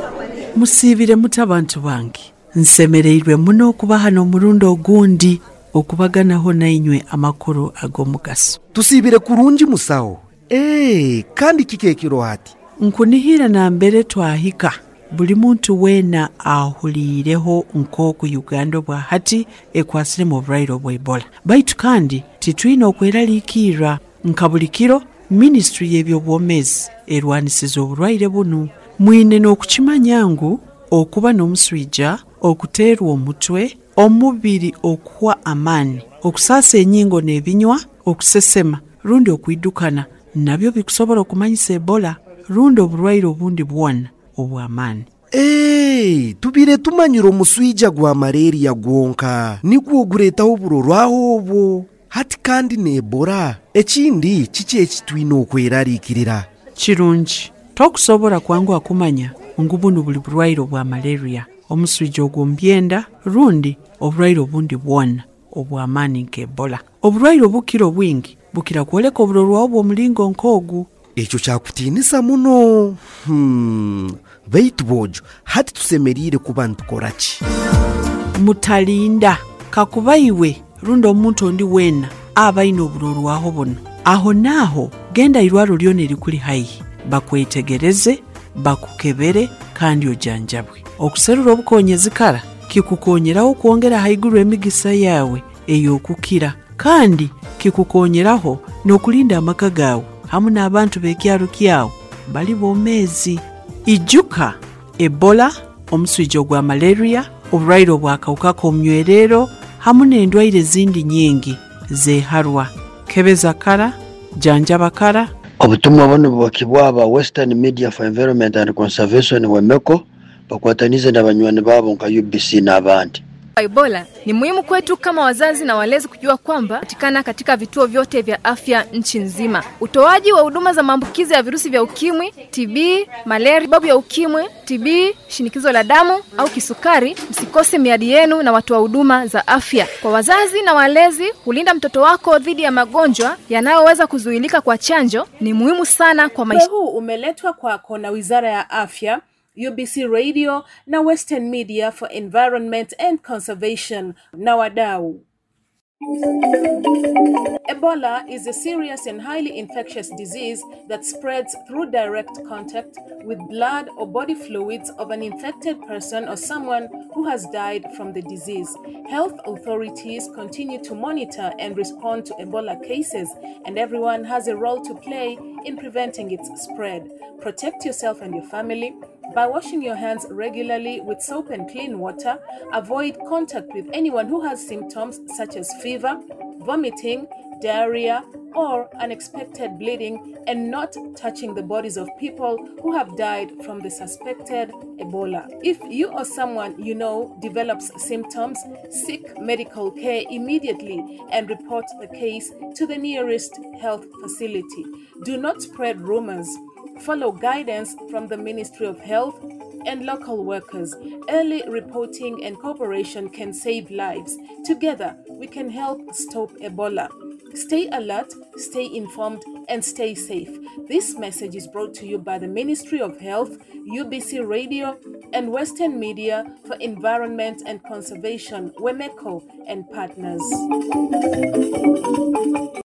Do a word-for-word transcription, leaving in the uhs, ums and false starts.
Musibire muti abantu bange, nsemereirwe muno okuba hano omulundi ogundi okubaganaho nainywe amakuru ag'omugaso. Tusibire kurungi musawo. Eh, kandi kikekiro hati. Nkunihira na mbere twahika buli muntu wena ahulireho nk'oku Uganda bwa hati ekwasire mu bulwaire bwa Ebola. Baitu kandi titwina okweraliikirra nka buli kiro Ministry y'ebyobwomezi erwanisiza obulwaire buno. Mwine n'okukimanya ngu okuba n'omuswija, okuteerwa omutwe, omubiri okuwa amaani, okusaasa enyingo n'ebinywa, okusesema rundi okuidukana nabyo bikusobola okumanyisa Ebola rundi obulwaire obundi bwona obw'amaani. Hey, tubire tumanyira omuswija gwa malaria gwonka nigwo ogureetaho oburorwaho obwo. Hati kandi ne Ebola ekindi kiki ekitwina okweraliikirira? Kirungi tokusobola kwangu akumanya ngu buno buli bulwaire obwa malaria, omuswija ogw'ombyenda rundi obulwaire obundi bwona obw'amaani nke Ebola. Obulwaire obukira obwingi bukira kwoleka oburorwaho bw'omulingo nk'ogu. Ekyo kyakutiinisa muno. Hmm. Baitu bojo, hati tusemerire kuba ntukora ki? Mutalinda kakuba iwe rundi omuntu ondi wena aba ina oburorwaho buno. Aho naho genda irwaro lyona erikuli haihi bakwetegereze, bakukebere kandi ojanjabwe. Okuserura obukonyezi kara kikukonyeraho kwongera haiguru emigisa yawe ey'okukira, kandi kikukonyeraho n'okulinda amaka gawe hamu n'abantu b'ekyaro kyawe bali bomezi. Ijuka Ebola, omuswija gwa malaria, obulwaire obw'akawuka k'omunywerero hamu n'endwaire zindi nyingi zeharwa. Kebeza kara, janjaba kara. Obutumwa buno bwakibwa aba Western Media for Environment and Conservation Wemeko bakwatanize na banywani babo nka U B C n'abandi. Ebola ni muhimu kwetu kama wazazi na walezi kujua kwamba patikana katika vituo vyote vya afya nchi nzima. Utoaji wa huduma za maambukizi ya virusi vya ukimwi, T B, malaria, babu ya ukimwi, T B, shinikizo la damu au kisukari, msikose miadi yenu na watu wa huduma za afya. Kwa wazazi na walezi, kulinda mtoto wako dhidi ya magonjwa yanayoweza kuzuilika kwa chanjo ni muhimu sana kwa maisha. Huu umeletwa kwako na Wizara ya Afya, U B C Radio na Western Media for Environment and Conservation na wadau. Ebola is a serious and highly infectious disease that spreads through direct contact with blood or body fluids of an infected person or someone who has died from the disease. Health authorities continue to monitor and respond to Ebola cases, and everyone has a role to play in preventing its spread. Protect yourself and your family by washing your hands regularly with soap and clean water. Avoid contact with anyone who has symptoms such as fever, vomiting, diarrhea, or unexpected bleeding, and not touching the bodies of people who have died from the suspected Ebola. If you or someone you know develops symptoms, seek medical care immediately and report the case to the nearest health facility. Do not spread rumors. Follow guidance from the Ministry of Health and local workers. Early reporting and cooperation can save lives. Together, we can help stop Ebola. Stay alert, stay informed, and stay safe. This message is brought to you by the Ministry of Health, U B C Radio, and Western Media for Environment and Conservation, Wemeko, and partners.